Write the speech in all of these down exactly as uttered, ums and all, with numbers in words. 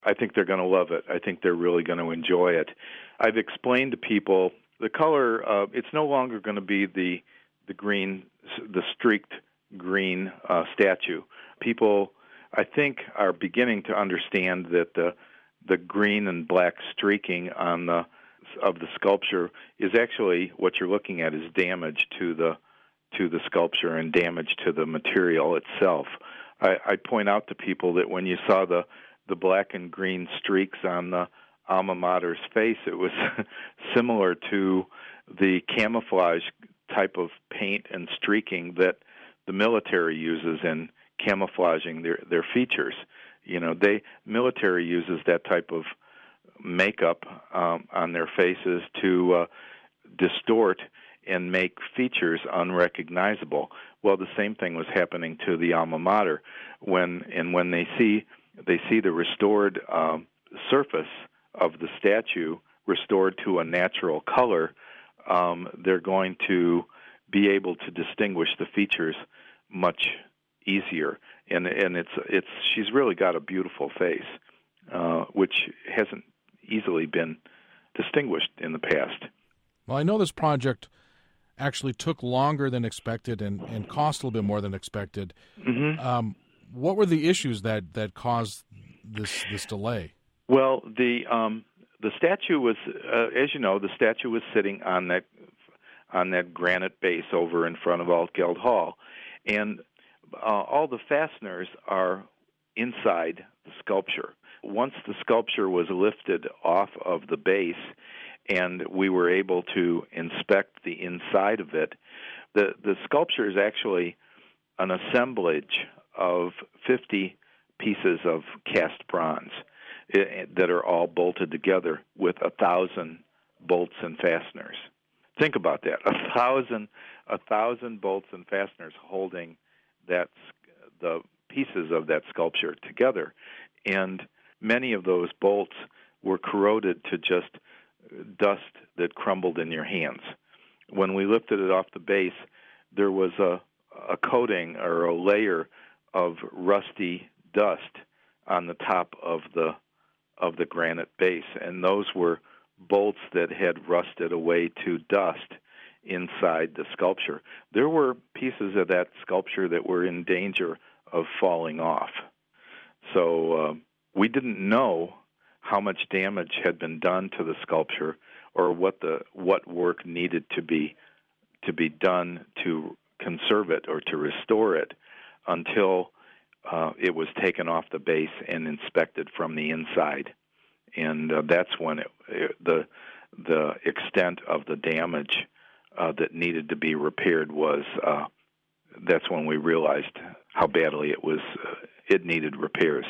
I think they're going to love it. I think they're really going to enjoy it. I've explained to people the color, uh, it's no longer going to be the the green, the streaked green uh, statue. People, I think, are beginning to understand that the the green and black streaking on the of the sculpture is actually what you're looking at is damage to the to the sculpture and damage to the material itself. I, I point out to people that when you saw the the black and green streaks on the alma mater's face, it was similar to the camouflage type of paint and streaking that the military uses in camouflaging their, their features. You know, they military uses that type of makeup um, on their faces to uh, distort and make features unrecognizable. Well, the same thing was happening to the alma mater when and when they see they see the restored um, surface of the statue restored to a natural color. Um, they're going to be able to distinguish the features much easier, and and it's it's she's really got a beautiful face, uh, which hasn't easily been distinguished in the past. Well, I know this project actually took longer than expected and, and cost a little bit more than expected. Mm-hmm. Um, what were the issues that, that caused this this delay? Well, the um, the statue was, uh, as you know, the statue was sitting on that on that granite base over in front of Altgeld Hall, and uh, all the fasteners are inside the sculpture. Once the sculpture was lifted off of the base and we were able to inspect the inside of it, the, the sculpture is actually an assemblage of fifty pieces of cast bronze that are all bolted together with a thousand bolts and fasteners. Think about that, a thousand, a thousand bolts and fasteners holding that the pieces of that sculpture together. And many of those bolts were corroded to just dust that crumbled in your hands. When we lifted it off the base, there was a, a coating or a layer of rusty dust on the top of the of the granite base, and those were bolts that had rusted away to dust inside the sculpture. There were pieces of that sculpture that were in danger of falling off. So uh, we didn't know how much damage had been done to the sculpture or what the what work needed to be to be done to conserve it or to restore it until uh, it was taken off the base and inspected from the inside. And uh, that's when it, it, the the extent of the damage uh, that needed to be repaired was. Uh, that's when we realized how badly it was. Uh, it needed repairs.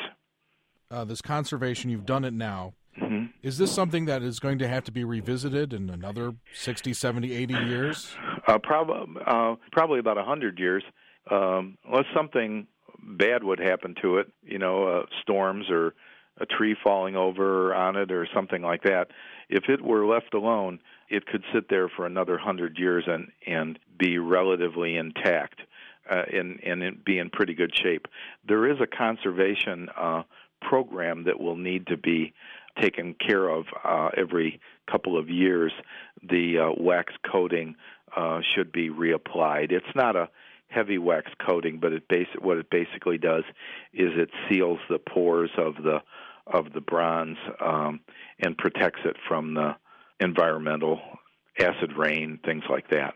Uh, this conservation, you've done it now. Mm-hmm. Is this something that is going to have to be revisited in another sixty, seventy, eighty years? Uh, prob- uh, probably about one hundred years, um, unless something bad would happen to it, you know, uh, storms or a tree falling over on it or something like that. If it were left alone, it could sit there for another one hundred years and, and be relatively intact uh, and, and be in pretty good shape. There is a conservation uh, program that will need to be taken care of uh, every couple of years. The uh, wax coating uh, should be reapplied. It's not a heavy wax coating, but it basi- what it basically does is it seals the pores of the of the bronze um, and protects it from the environmental acid rain, things like that.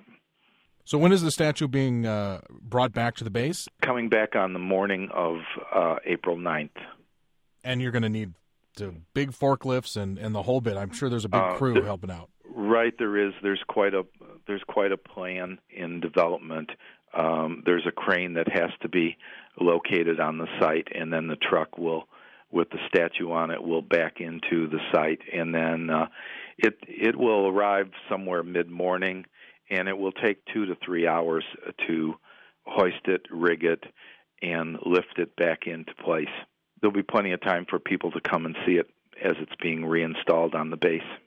So when is the statue being uh, brought back to the base? Coming back on the morning of uh, April ninth. And you're going to need the big forklifts and, and the whole bit. I'm sure there's a big Uh, crew there, helping out. Right, there is. There's quite a there's quite a plan in development. Um, there's a crane that has to be located on the site, and then the truck will, with the statue on it, will back into the site, and then uh, it it will arrive somewhere mid-morning, and it will take two to three hours to hoist it, rig it, and lift it back into place. There'll be plenty of time for people to come and see it as it's being reinstalled on the base.